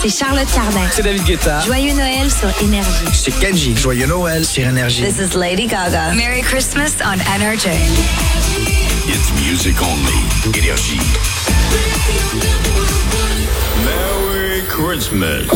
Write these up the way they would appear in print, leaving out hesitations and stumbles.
c'est Charlotte Cardin. C'est David Guetta. Joyeux Noël sur Énergie. C'est Kenji. Joyeux Noël sur Énergie. This is Lady Gaga. Merry Christmas on Energy. It's music only. Énergie. Merry Christmas.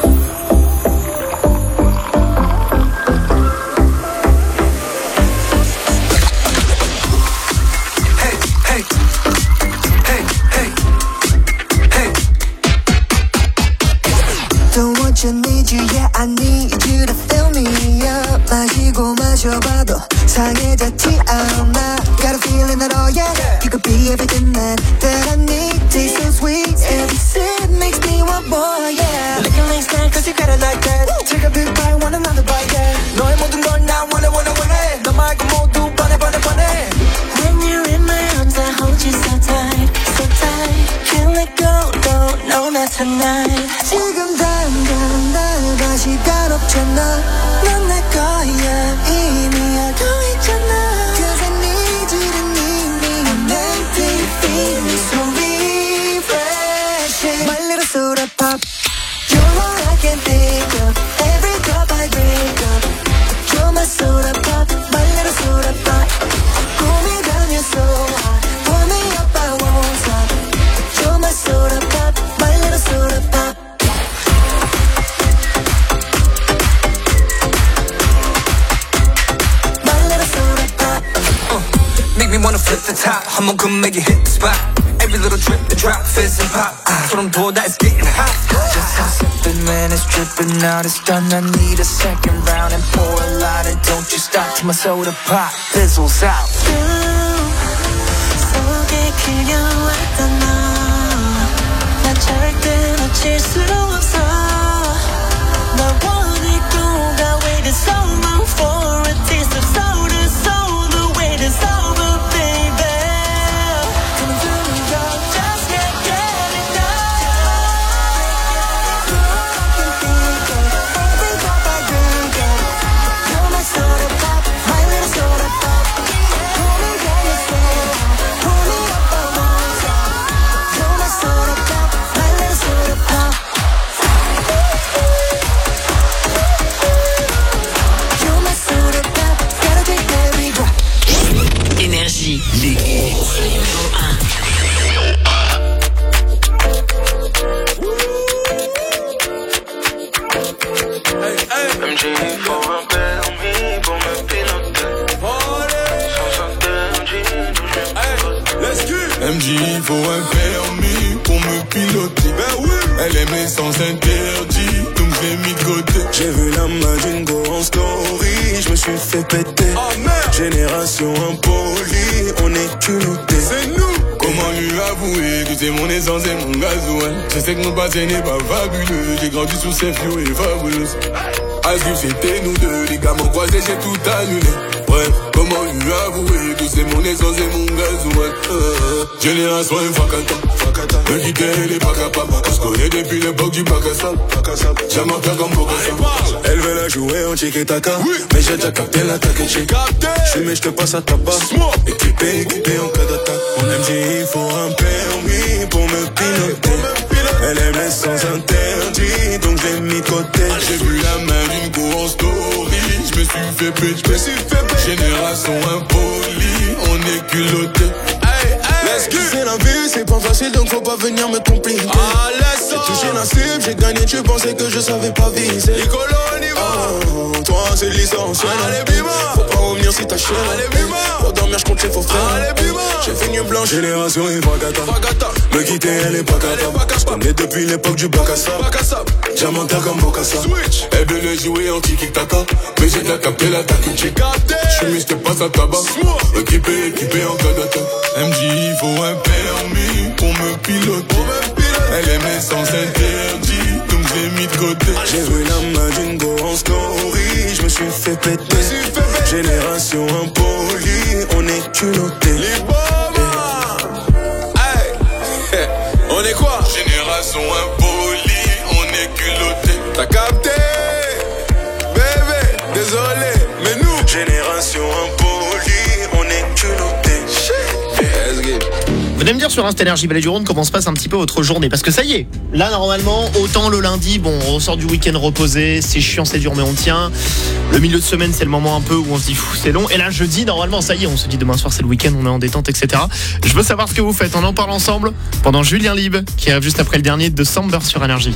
I need you, yeah, I need you to fill me up. 마시고 마셔봐도 상해졌지 않아. Got a feeling that, oh yeah, you could be everything that I need. Taste so sweet, every sip makes me want more, yeah. Looking like snack, cause you got it like that. Take a big bite, want another bite, yeah. 너의 모든 걸 나 원해. 너 말고 모두 번해. When you're in my arms, I hold you so tight. Can't let go, no, not tonight. 지금 당장 날 다시 가롭잖아. 넌 내 거야, 이미 알고 있잖아. Cause I need you to need me. I'm empty, feeling so refreshing. My little soda pop, you're all I can think of. Every drop I drink up, you're my soda pop, my little soda pop. Cool me down, you're so hot. Pull me up, I won't stop. You're my soda pop, my little soda pop. My little soda pop. Make me wanna flip the top. 한번 come make it hit the spot. Every little drip, the drop, fizz and pop. 소름 돋아, it's getting hot. Just stop sipping, man, it's dripping out. It's done, I need a second round and pour a lot. And don't you stop till my soda pop fizzles out. 속에 그려왔던 너, 난 절대 놓칠 수 없어. 널 원했고, I waited so long for a taste of soda, so the wait is over, baby. Come through me, girl, just can't get enough. I can think of every drop I drink of. You're my soda pop, my little soda pop. Pull me down, you're so hot. Pull me up, I won't stop. You're my soda pop, my little soda pop. You're my soda pop, gotta take every drop. Énergie. Les Numéro 1. MJ, il faut un permis pour me piloter. Sans interdit, d'où je MJ, il faut un permis pour me piloter. Ben oui. Elle aimait sans interdit, donc je l'ai mis de côté. J'ai vu la main d'une go en story, je me suis fait péter. Oh merde. Génération impolie, on est culotté. C'est nous. Comment lui avouer que c'est mon essence et mon gasoil. Je sais que mon passé n'est pas fabuleux. J'ai grandi sous ces flots et fabuleuses. Asgif c'était nous deux, les gars m'ont croisé, j'ai tout annulé. Bref, comment lui avouer que c'est mon essence et mon gasoil. Génération infacata, me quitter elle est pas capable. On se connaît depuis l'époque du bac à sable. Jamais faire comme Bocassa. Elle veut la jouer en tiki-taka, mais j'ai déjà capté l'attaque et j'ai capté. J'fume et j'te passe à tabac, équipé en cas d'attaque. Mon MJ, il faut un permis pour me piloter. Elle aime les sans interdit, donc je l'ai mis de côté. J'ai vu la main d'une go en story, je me suis fait péter. Génération impolie, on est culotté. C'est la vie, c'est pas facile, donc faut pas venir me compliquer. J'ai touché la cible, j'ai gagné, tu pensais que je savais pas viser. Toi c'est l'essentiel. Faut pas revenir si t'as chier. Pour dormir je compte les faux frères. J'ai fait une blanche. Génération Ifagata. Me quitter elle est pas cata. J'connais depuis l'époque du bac à sable. Diamantin comme Bocassa. Elle venait jouer en tiki-taka, mais j'ai déjà capté l'attaque. J'suis mis, j'te passe à tabac. Équipé en cas d'attaque. MJ, il faut un permis pour me piloter. Elle aimait sans interdit, donc je l'ai mis de côté. J'ai vu la main d'une go en story, je me suis fait péter. Génération impolie, on est culotté. On est quoi? Génération impolie, on est culotté. T'as capté? Bébé, désolé, mais nous Génération impolie, on est culotté. Venez me dire sur Insta Énergie Vallée du Rhône comment se passe un petit peu votre journée. Parce que ça y est, là normalement, autant le lundi, bon, on ressort du week-end reposé, c'est chiant, c'est dur, mais on tient. Le milieu de semaine, c'est le moment un peu où on se dit, c'est long. Et là, jeudi, normalement, ça y est, on se dit demain soir, c'est le week-end, on est en détente, etc. Je veux savoir ce que vous faites. On en parle ensemble pendant Julien Lib, qui arrive juste après le dernier de Samber sur Énergie.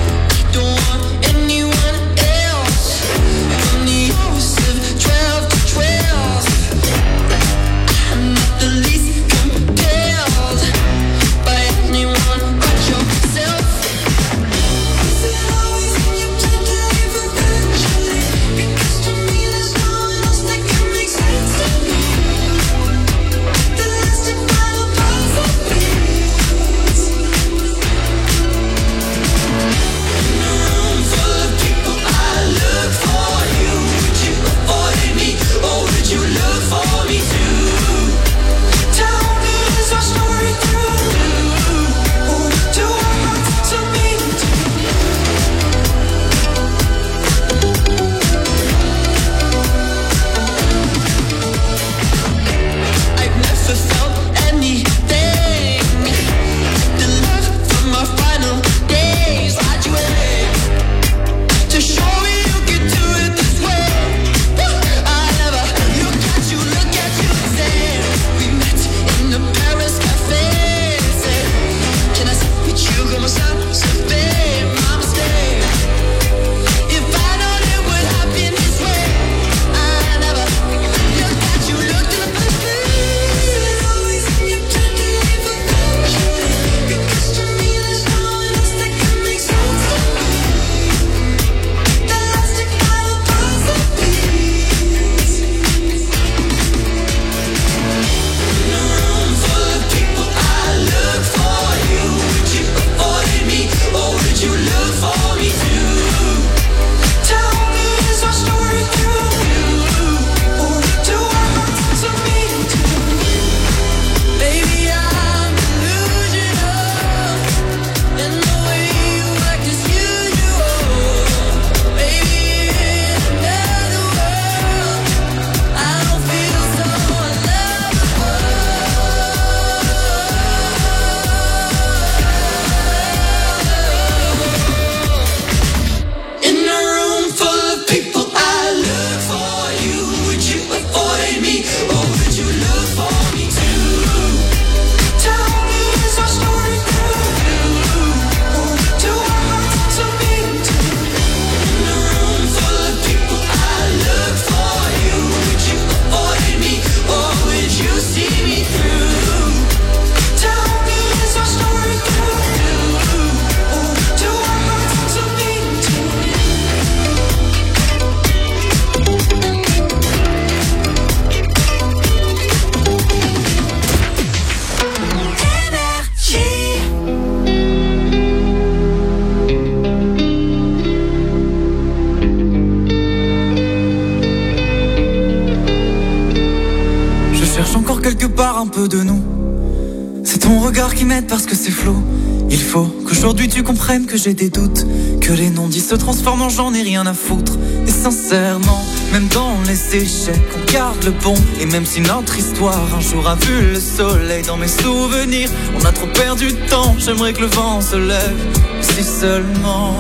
Un peu de nous. C'est ton regard qui m'aide parce que c'est flou. Il faut qu'aujourd'hui tu comprennes que j'ai des doutes, que les non-dits se transforment en j'en ai rien à foutre. Et sincèrement, même dans les échecs, on garde le bon. Et même si notre histoire un jour a vu le soleil dans mes souvenirs, on a trop perdu de temps, j'aimerais que le vent se lève. Si seulement,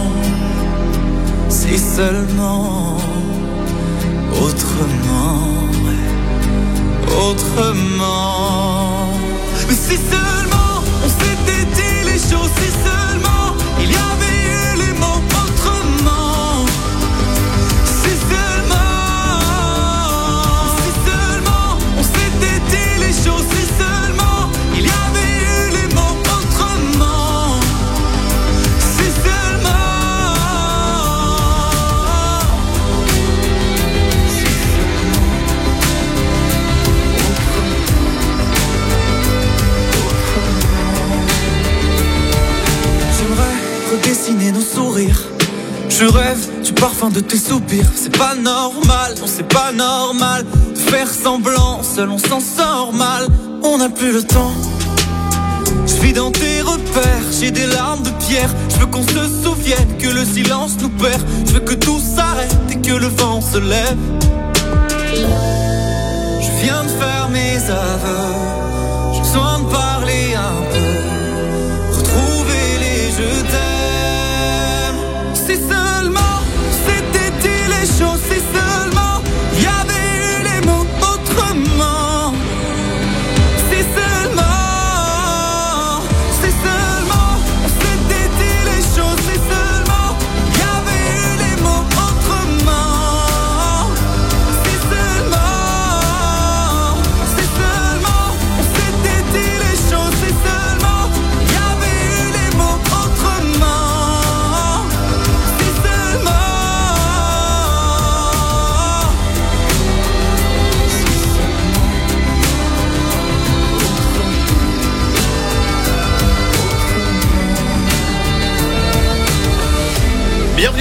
autrement. Mais si seulement on s'était dit les choses, si seulement il y avait eu les mots autrement. Si seulement on s'était dit les choses, si seulement il y avait eu les mots autrement. Si seulement. Redessiner nos sourires. Je rêve du parfum de tes soupirs. C'est pas normal, non c'est pas normal de faire semblant, seul on s'en sort mal. On n'a plus le temps. Je vis dans tes repères, j'ai des larmes de pierre. Je veux qu'on se souvienne que le silence nous perd. Je veux que tout s'arrête et que le vent se lève. Je viens de faire mes aveux, j'ai besoin de parler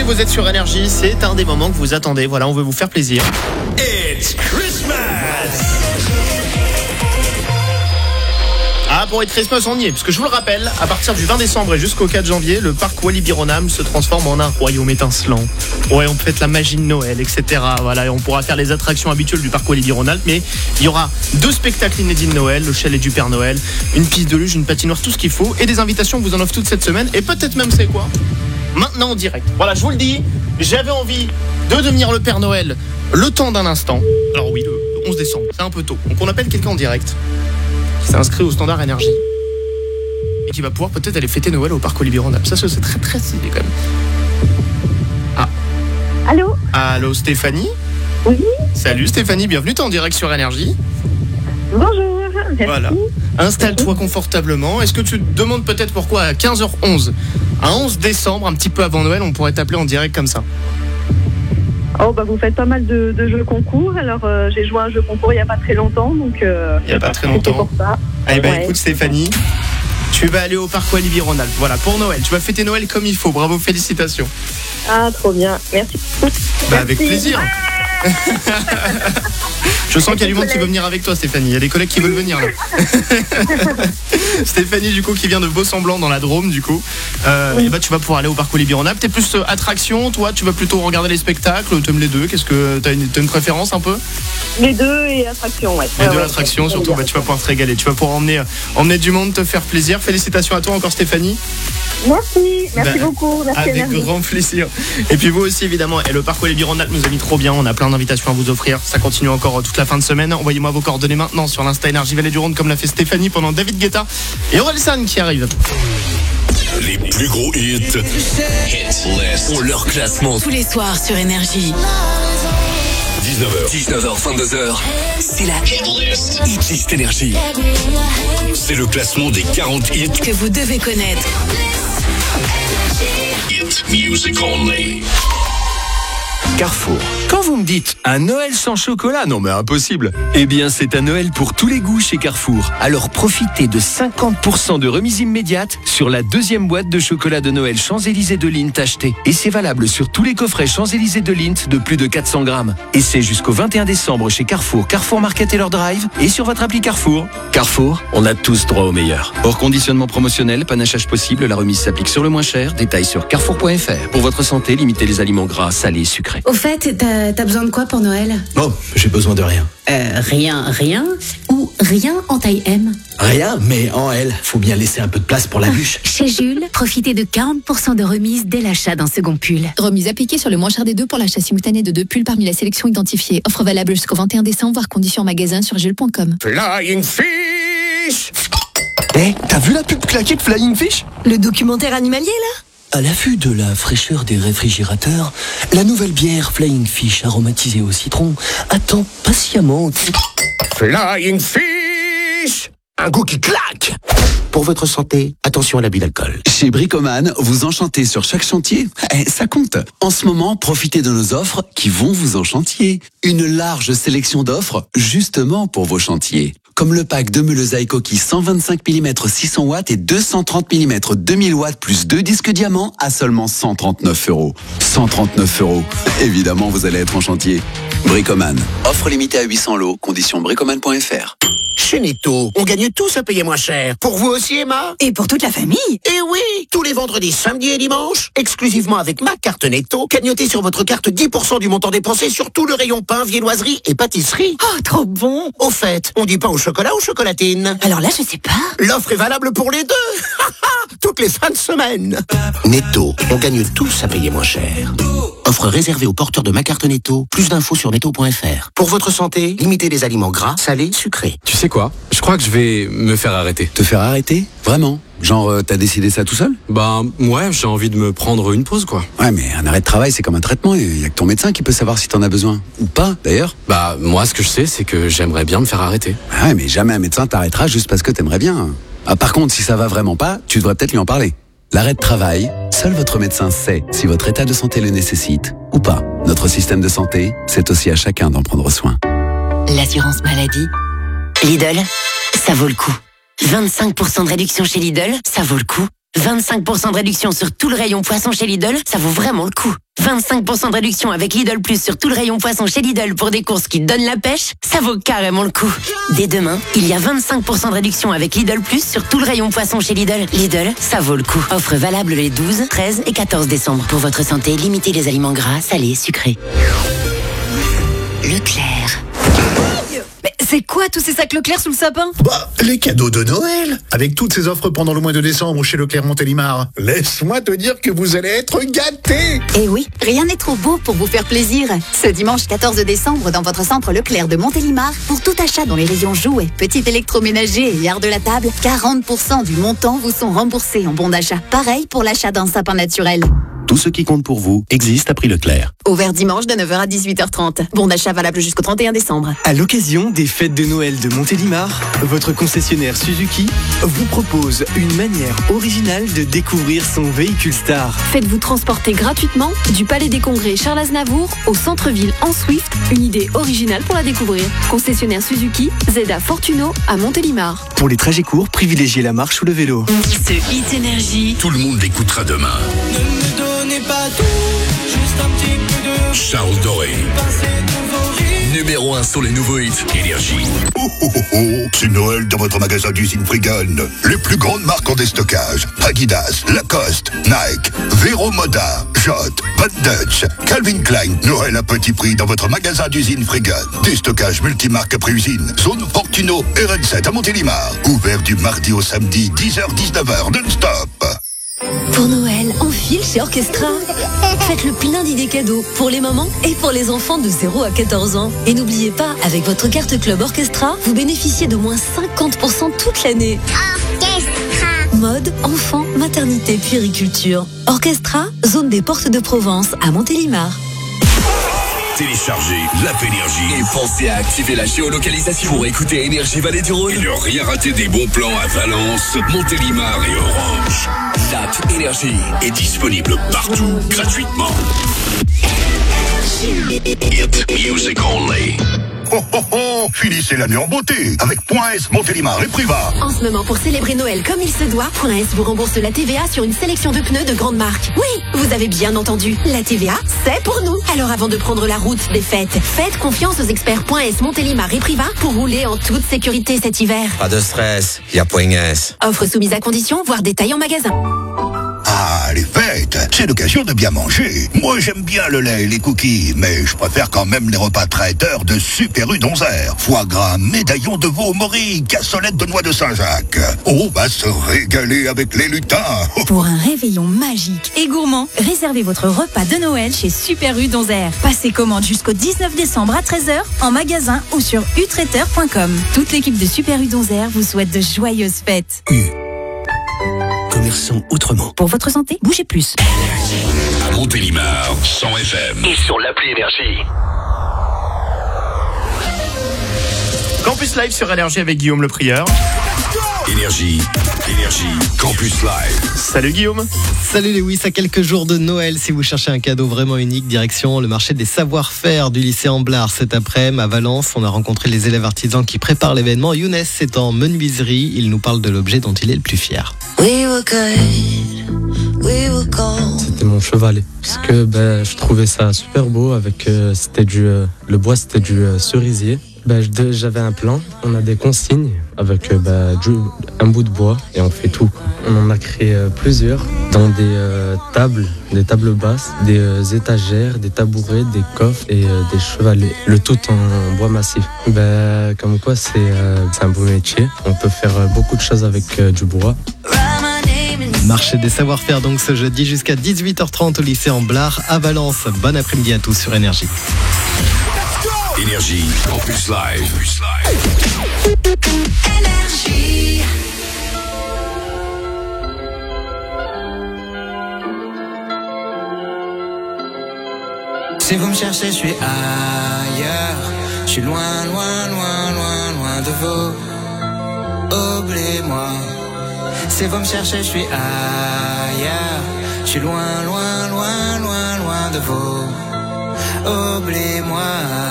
vous êtes sur Énergie, c'est un des moments que vous attendez. Voilà, on veut vous faire plaisir. It's Christmas. Ah, pour être Christmas, on y est. Parce que je vous le rappelle, à partir du 20 décembre et jusqu'au 4 janvier, le parc Walibi-Ronam se transforme en un royaume étincelant. Ouais, on fête la magie de Noël, etc. Voilà, et on pourra faire les attractions habituelles du parc Walibi-Ronam. Mais il y aura 2 spectacles inédits de Noël, le chalet du Père Noël, une piste de luge, une patinoire, tout ce qu'il faut. Et des invitations, on vous en offre toute cette semaine. Et peut-être même, c'est quoi ? Maintenant en direct. Voilà, je vous le dis, j'avais envie de devenir le Père Noël le temps d'un instant. Alors oui, le 11 décembre, c'est un peu tôt. Donc on appelle quelqu'un en direct qui s'est inscrit au standard Énergie et qui va pouvoir peut-être aller fêter Noël au parc Walibi-Ronam. Ça, c'est très très stylé quand même. Ah. Allô ? Allô Stéphanie ? Oui. Salut Stéphanie, bienvenue, t'es en direct sur Énergie. Bonjour, merci. Voilà. Installe-toi confortablement. Est-ce que tu te demandes peut-être pourquoi à 15h11, à 11 décembre, un petit peu avant Noël, on pourrait t'appeler en direct comme ça ? Oh bah vous faites pas mal de jeux concours. Alors j'ai joué à un jeu concours il y a pas très longtemps, donc il y a pas très longtemps. Pour ça. Eh ben Ouais. écoute Stéphanie, tu vas aller au parc Walibi-Ronam. Voilà, pour Noël, tu vas fêter Noël comme il faut. Bravo, félicitations. Ah trop bien, merci. Bah avec Merci. plaisir. Je sens qu'il y a du monde qui veut venir avec toi Stéphanie. Il y a des collègues qui veulent venir là. Stéphanie du coup qui vient de Beau-Semblant dans la Drôme du coup. Et bah tu vas pouvoir aller au parc Walibi-Ronam. T'es plus attraction, toi tu vas plutôt regarder les spectacles, t'aimes les deux. Qu'est-ce que t'as une préférence un peu? Les deux et attraction, ouais. Les deux Ouais, attractions ouais, surtout, bah, tu vas pouvoir te régaler. Tu vas pouvoir emmener du monde, te faire plaisir. Félicitations à toi encore Stéphanie. Merci beaucoup. Merci Avec Énergie. grand plaisir. Et puis vous aussi évidemment. Et le parc Walibi-Ronam nous a mis trop bien. On a plein d'invitations à vous offrir. Ça continue encore toute la fin de semaine. Envoyez-moi vos coordonnées maintenant sur l'Insta Énergie Vallée du Rhône comme l'a fait Stéphanie pendant David Guetta et Orelsan qui arrive. Les plus gros hits. Hit List. Ont leur classement. Tous les soirs sur Énergie. 19h, 22h. C'est la Hit List. Hit List Énergie. C'est le classement des 40 hits. que vous devez connaître. Hit Music Only. Carrefour. Quand vous me dites un Noël sans chocolat, non mais impossible. Eh bien c'est un Noël pour tous les goûts chez Carrefour. Alors profitez de 50% de remise immédiate sur la 2e boîte de chocolat de Noël Champs-Élysées de Lindt achetée. Et c'est valable sur tous les coffrets Champs-Élysées de Lindt de plus de 400 grammes. Et c'est jusqu'au 21 décembre chez Carrefour, Carrefour Market et leur drive et sur votre appli Carrefour. Carrefour, on a tous droit au meilleur. Hors conditionnement promotionnel, panachage possible, la remise s'applique sur le moins cher. Détails sur carrefour.fr. Pour votre santé, limitez les aliments gras, salés, sucrés. Au fait, t'as besoin de quoi pour Noël? Oh, j'ai besoin de rien. Rien ou rien en taille M? Rien, mais en L. Faut bien laisser un peu de place pour la bûche. Chez Jules, profitez de 40% de remise dès l'achat d'un second pull. Remise appliquée sur le moins cher des deux pour l'achat simultané de 2 pulls parmi la sélection identifiée. Offre valable jusqu'au 21 décembre, voire conditions en magasin sur jules.com. Flying Fish. T'as vu la pub claquée de Flying Fish? Le documentaire animalier, là? À la vue de la fraîcheur des réfrigérateurs, la nouvelle bière Flying Fish aromatisée au citron attend patiemment. Flying Fish. Un goût qui claque! Pour votre santé, attention à l'abus d'alcool. Chez Bricoman, vous enchantez sur chaque chantier. Ça compte. En ce moment, profitez de nos offres qui vont vous enchantier. Une large sélection d'offres justement pour vos chantiers. Comme le pack de meules à coquilles 125 mm 600 watts et 230 mm 2000 watts plus 2 disques diamants à seulement 139 €. 139 €. Évidemment, vous allez être en chantier. Bricoman. Offre limitée à 800 lots. Conditions bricoman.fr. Chez Netto, on gagne tous à payer moins cher. Pour vous aussi, Emma? Et pour toute la famille? Eh oui! Tous les vendredis, samedis et dimanches, exclusivement avec ma carte Netto, cagnotez sur votre carte 10% du montant dépensé sur tout le rayon pain, viennoiserie et pâtisserie. Oh, trop bon! Au fait, on dit pain au chocolat ou chocolatine? Alors là, je sais pas. L'offre est valable pour les deux! Toutes les fins de semaine! Netto, on gagne tous à payer moins cher. Offre réservée aux porteurs de ma carte Netto. Plus d'infos sur netto.fr. Pour votre santé, limitez les aliments gras, salés, sucrés. Tu sais quoi? Je crois que je vais me faire arrêter. Te faire arrêter? Vraiment? Genre, t'as décidé ça tout seul? Bah, ouais, j'ai envie de me prendre une pause, quoi. Ouais, mais un arrêt de travail, c'est comme un traitement. Il y a que ton médecin qui peut savoir si t'en as besoin. Ou pas, d'ailleurs. Bah, moi, ce que je sais, c'est que j'aimerais bien me faire arrêter. Ouais, mais jamais un médecin t'arrêtera juste parce que t'aimerais bien. Ah, par contre, si ça va vraiment pas, tu devrais peut-être lui en parler. L'arrêt de travail, seul votre médecin sait si votre état de santé le nécessite ou pas. Notre système de santé, c'est aussi à chacun d'en prendre soin. L'assurance maladie. Lidl, ça vaut le coup. 25% de réduction chez Lidl, ça vaut le coup. 25% de réduction sur tout le rayon poisson chez Lidl, ça vaut vraiment le coup. 25% de réduction avec Lidl Plus sur tout le rayon poisson chez Lidl pour des courses qui donnent la pêche, ça vaut carrément le coup. Dès demain, il y a 25% de réduction avec Lidl Plus sur tout le rayon poisson chez Lidl. Lidl, ça vaut le coup. Offre valable les 12, 13 et 14 décembre. Pour votre santé, limitez les aliments gras, salés, sucrés. Leclerc. Mais c'est quoi tous ces sacs Leclerc sous le sapin? Bah, les cadeaux de Noël. Avec toutes ces offres pendant le mois de décembre chez Leclerc Montélimar. Laisse-moi te dire que vous allez être gâtés. Eh oui, rien n'est trop beau pour vous faire plaisir. Ce dimanche 14 décembre, dans votre centre Leclerc de Montélimar, pour tout achat dans les rayons jouets, petits électroménagers et art de la table, 40% du montant vous sont remboursés en bon d'achat. Pareil pour l'achat d'un sapin naturel. Tout ce qui compte pour vous existe à prix Leclerc. Ouvert dimanche de 9h à 18h30. Bon d'achat valable jusqu'au 31 décembre. À l'occasion des fêtes de Noël de Montélimar, votre concessionnaire Suzuki vous propose une manière originale de découvrir son véhicule star. Faites-vous transporter gratuitement du Palais des Congrès Charles Aznavour au centre-ville en Swift. Une idée originale pour la découvrir. Concessionnaire Suzuki, Zeda Fortuno à Montélimar. Pour les trajets courts, privilégiez la marche ou le vélo. Ce Hit Énergie. Tout le monde l'écoutera demain. Ne me donnez pas tout, juste un petit peu de... Charles Doré. Numéro 1 sur les nouveaux hits Énergie. C'est Noël dans votre magasin d'usine Frigone. Les plus grandes marques en déstockage. Adidas, Lacoste, Nike, Vero Moda, Jot, Van Dutch, Calvin Klein. Noël à petit prix dans votre magasin d'usine Frigone. Déstockage multimarque après usine. Zone Fortuno et RN7 à Montélimar. Ouvert du mardi au samedi, 10h-19h non-stop. Pour Noël, enfile chez Orchestra. Faites le plein d'idées cadeaux pour les mamans et pour les enfants de 0 à 14 ans. Et n'oubliez pas, avec votre carte Club Orchestra, vous bénéficiez de moins 50% toute l'année. Orchestra. Mode, enfants, maternité, puériculture. Orchestra, zone des Portes de Provence à Montélimar. Téléchargez l'app Énergie et pensez à activer la géolocalisation pour écouter Énergie Vallée du Rhône et ne rien rater des bons plans à Valence, Montélimar et Orange. L'app Énergie est disponible partout gratuitement. Hit music only. Oh oh oh, finissez l'année en beauté avec Point S, Montélimar et Priva. En ce moment, pour célébrer Noël comme il se doit, Point S vous rembourse la TVA sur une sélection de pneus de grande marque. Oui, vous avez bien entendu. La TVA, c'est pour nous. Alors avant de prendre la route des fêtes, faites confiance aux experts Point S, Montélimar et Priva pour rouler en toute sécurité cet hiver. Pas de stress, y a Point S. Offre soumise à condition, voire détail en magasin. Ah, les fêtes, c'est l'occasion de bien manger. Moi, j'aime bien le lait et les cookies, mais je préfère quand même les repas traiteurs de Super U d'Onzère. Foie gras, médaillon de veau mori, cassolette de noix de Saint-Jacques. On va se régaler avec les lutins. Pour un réveillon magique et gourmand, réservez votre repas de Noël chez Super U d'Onzère. Passez commande jusqu'au 19 décembre à 13h en magasin ou sur utraiteur.com. Toute l'équipe de Super U d'Onzère vous souhaite de joyeuses fêtes. Commerçant autrement. Pour votre santé, bougez plus. À Montélimar, 100 FM. Et sur l'appli Énergie. Campus Live sur Énergie avec Guillaume le Prieur. Énergie, Campus Live. Salut Guillaume. Salut Lewis, à quelques jours de Noël, si vous cherchez un cadeau vraiment unique, direction le marché des savoir-faire du lycée Amblard. Cet après-midi à Valence, on a rencontré les élèves artisans qui préparent l'événement. Younes est en menuiserie, il nous parle de l'objet dont il est le plus fier. C'était mon chevalet, parce que je trouvais ça super beau, avec le bois c'était du cerisier. J'avais un plan, on a des consignes avec un bout de bois et on fait tout, quoi. On en a créé plusieurs dans des tables basses, des étagères, des tabourets, des coffres et des chevalets. Le tout en bois massif. Comme quoi c'est un beau métier. On peut faire beaucoup de choses avec du bois. Marché des savoir-faire donc ce jeudi jusqu'à 18h30 au lycée Amblard à Valence. Bon après-midi à tous sur Énergie. Énergie, Campus Live. Énergie. Si vous me cherchez, je suis ailleurs. Je suis loin, loin, loin, loin, loin de vous. Oubliez-moi. Si vous me cherchez, je suis ailleurs. Je suis loin, loin, loin, loin, loin de vous. Oublie-moi.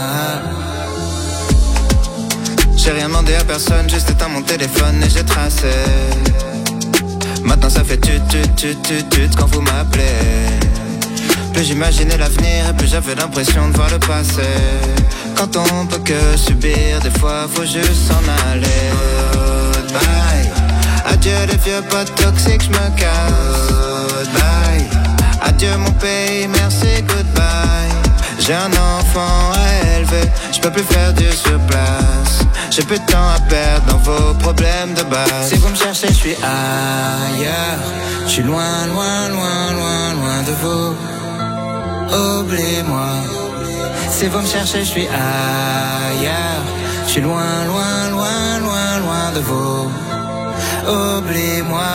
J'ai rien demandé à personne, juste éteint mon téléphone et j'ai tracé. Maintenant ça fait tut quand vous m'appelez. Plus j'imaginais l'avenir et plus j'avais l'impression de voir le passé. Quand on peut que subir, des fois faut juste s'en aller. Goodbye, adieu les vieux potes toxiques, j'me casse. Goodbye, adieu mon pays, merci, goodbye. J'ai un enfant à élever, j'peux plus faire du surplace. J'ai plus de temps à perdre dans vos problèmes de base. Si vous me cherchez, j'suis ailleurs. J'suis loin, loin, loin, loin, loin de vous. Oublie-moi. Si vous me cherchez, j'suis ailleurs. J'suis loin, loin, loin, loin, loin de vous. Oublie-moi.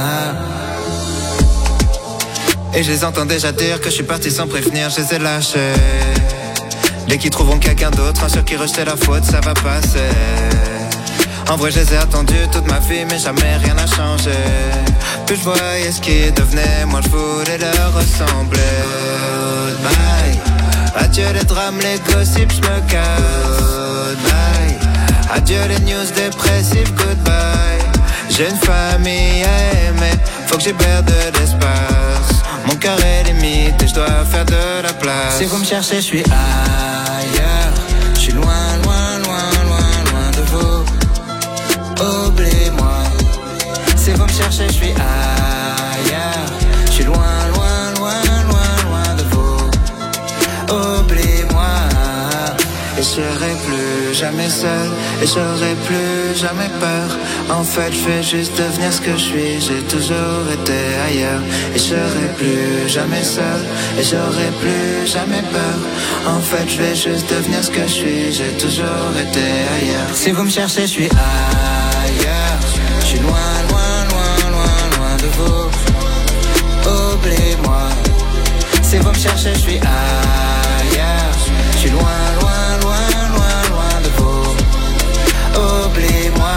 Et je les entends déjà dire que je suis parti sans prévenir, je les ai lâchés. Dès qu'ils trouveront quelqu'un d'autre, un sur qui rejeter la faute, ça va passer. En vrai je les ai attendus toute ma vie, mais jamais rien n'a changé. Plus je voyais ce qu'ils devenaient, moi je voulais leur ressembler. Goodbye, adieu les drames, les gossips, je me casse. Goodbye, adieu les news dépressives, goodbye. J'ai une famille à aimer, faut que j'libère de l'espace. Mon cœur est limite et je dois faire de la place. Si vous me cherchez, je suis ailleurs. Je suis loin, loin, loin, loin, loin de vous. Oublie-moi. Si vous me cherchez, je suis ailleurs. Je suis loin, loin, loin, loin, loin de vous. Oublie-moi. Et je serai plus jamais seul, et j'aurai plus jamais peur. En fait, je vais juste devenir ce que je suis. J'ai toujours été ailleurs. Et je serai plus jamais seul, et j'aurai plus jamais peur. En fait, je vais juste devenir ce que je suis. J'ai toujours été ailleurs. Si vous me cherchez, je suis ailleurs. Je suis loin, loin, loin, loin, loin de vous. Oublie-moi. Si vous me cherchez, je suis ailleurs. Je suis loin, loin, loin, loin, loin de vous. Oublie-moi.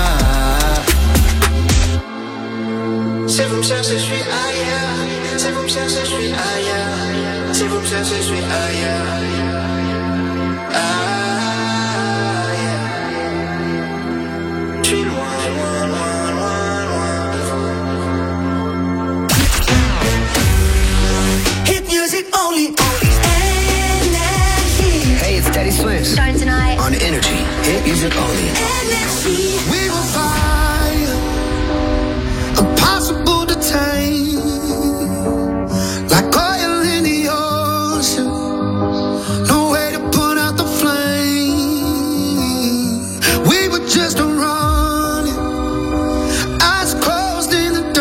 Si vous me cherchez, je suis ailleurs. Si vous me cherchez, je suis ailleurs. Si vous me cherchez, je suis ailleurs. Je suis loin, loin, loin, loin, loin de vous. Hit music only. Hey, it's Daddy Swift. Starting tonight on Energy. Hit music only. Energy. We will find impossible to tame, like oil in the ocean. No way to put out the flame. We were just running, eyes closed in the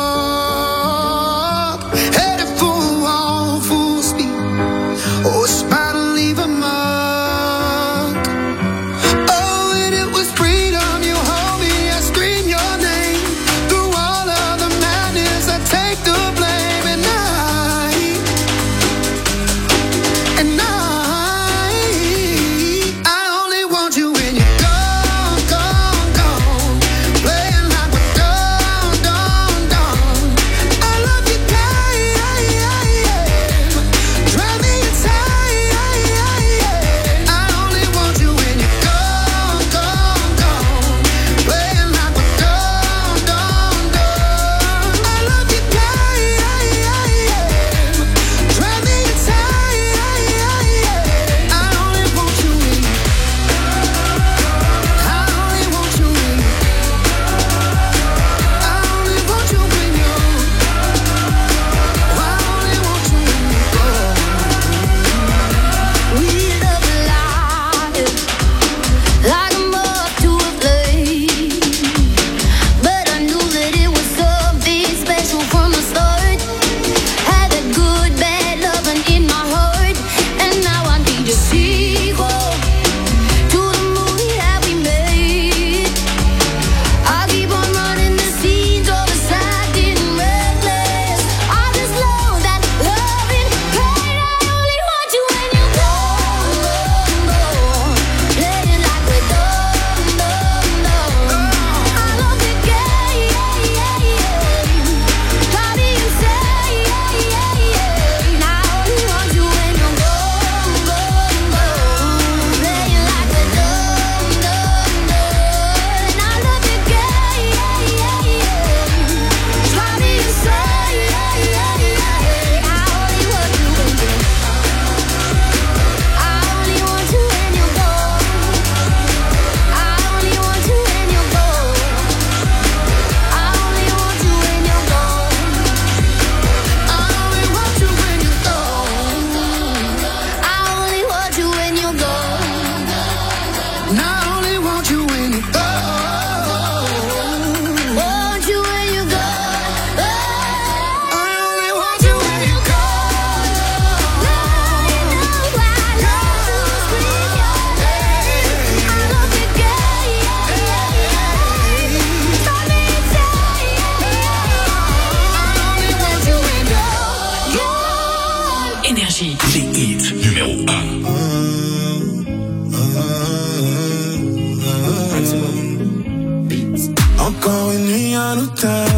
dark, headed for a wall, full speed. Oh, a smile to leave a mark. Oh, and it was freedom. You hold me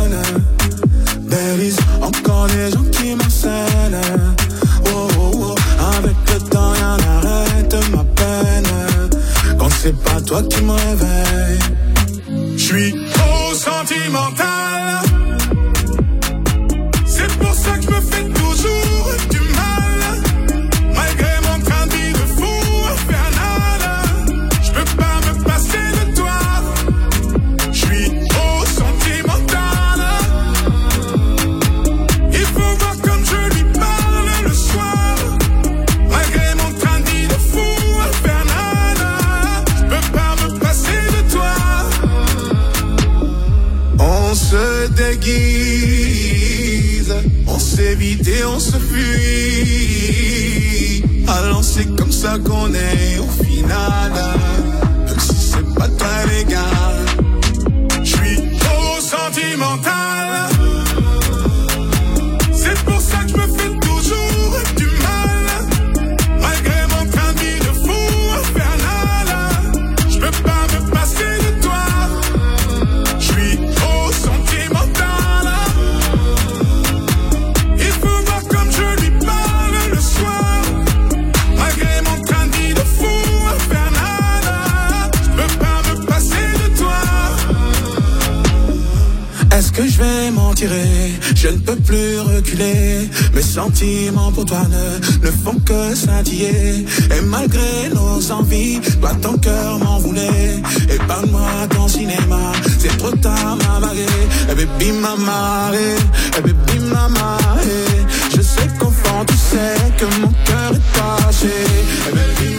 Baby, encore des gens qui m'harcèlent. Oh, oh, oh. Avec le temps, rien n'arrête ma peine. Quand c'est pas toi qui me réveille. J'suis trop sentimental. C'est pour ça que je me fais toujours du mal. Malgré mon train de vie de fou infernal, je peux pas me passer de toi. Je suis trop sentimental. Il faut voir comme je lui parle le soir. Malgré mon train de vie de fou infernal, je peux pas me passer de toi. On se déguise, on s'évite et on se fuit. Alors c'est comme ça qu'on est au final. Même si c'est pas très légal. J'suis trop sentimental. C'est pour ça que je me fais toujours du mal. Malgré mon train de vie de fou infernal, je peux pas me passer de toi. J'suis trop sentimental. Il faut voir comme je lui parle le soir. Malgré mon train de vie de fou infernal, je peux pas me passer de toi. Est-ce que je vais m'en tirer? Je ne peux plus reculer. Mes sentiments pour toi ne font que scintiller. Et malgré nos envies, toi ton cœur m'en voulait. Et parle-moi ton cinéma, c'est trop tard ma marée. Et baby ma marée, et baby ma marée. Je sais qu'au fond tu sais que mon cœur est fâché. Et baby